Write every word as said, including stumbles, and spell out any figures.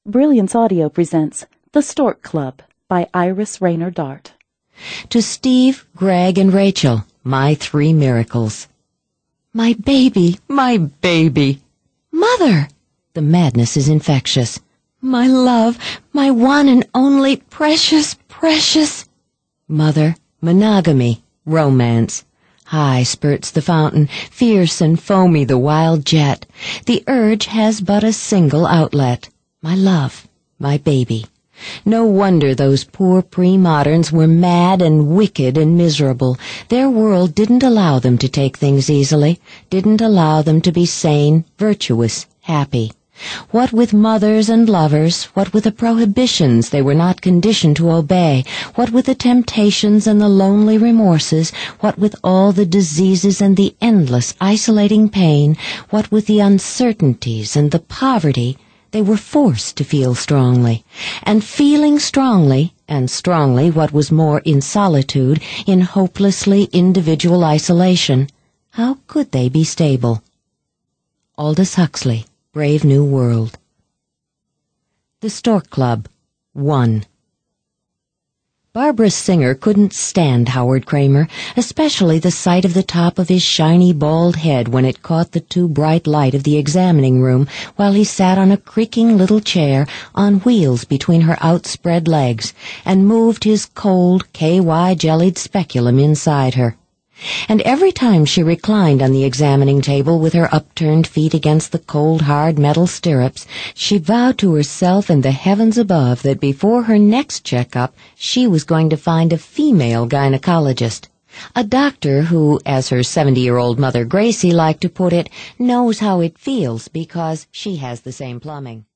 Brilliance Audio presents The Stork Club by Iris Rayner Dart. To Steve, Greg, and Rachel, my three miracles. My baby, my baby. Mother! The madness is infectious. My love, my one and only precious, precious. Mother, monogamy, romance. High spurts the fountain, fierce and foamy the wild jet. The urge has but a single outlet. My love, my baby. No wonder those poor pre-moderns were mad and wicked and miserable. Their world didn't allow them to take things easily, didn't allow them to be sane, virtuous, happy. What with mothers and lovers, what with the prohibitions they were not conditioned to obey, what with the temptations and the lonely remorses, what with all the diseases and the endless isolating pain, what with the uncertainties and the poverty, they were forced to feel strongly. And feeling strongly, and strongly what was more in solitude, in hopelessly individual isolation, how could they be stable? Aldous Huxley, Brave New World. The Stork Club, one. Barbara Singer couldn't stand Howard Kramer, especially the sight of the top of his shiny bald head when it caught the too bright light of the examining room while he sat on a creaking little chair on wheels between her outspread legs and moved his cold, K Y jellied speculum inside her. And every time she reclined on the examining table with her upturned feet against the cold, hard metal stirrups, she vowed to herself and the heavens above that before her next checkup she was going to find a female gynecologist, a doctor who, as her seventy-year-old mother Gracie liked to put it, knows how it feels because she has the same plumbing.